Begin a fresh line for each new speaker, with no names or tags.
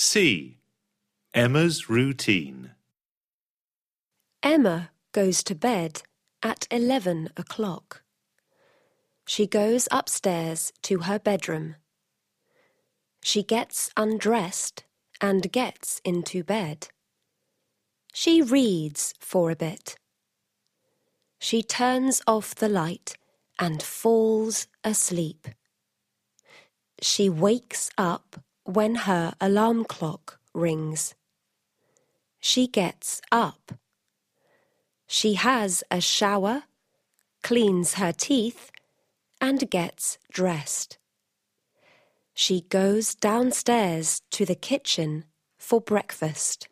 C. Emma's routine.
Emma goes to bed at 11 o'clock. She goes upstairs to her bedroom. She gets undressed and gets into bed. She reads for a bit. She turns off the light and falls asleep. She wakes up when her alarm clock rings. She gets up. She has a shower, cleans her teeth, and gets dressed. She goes downstairs to the kitchen for breakfast.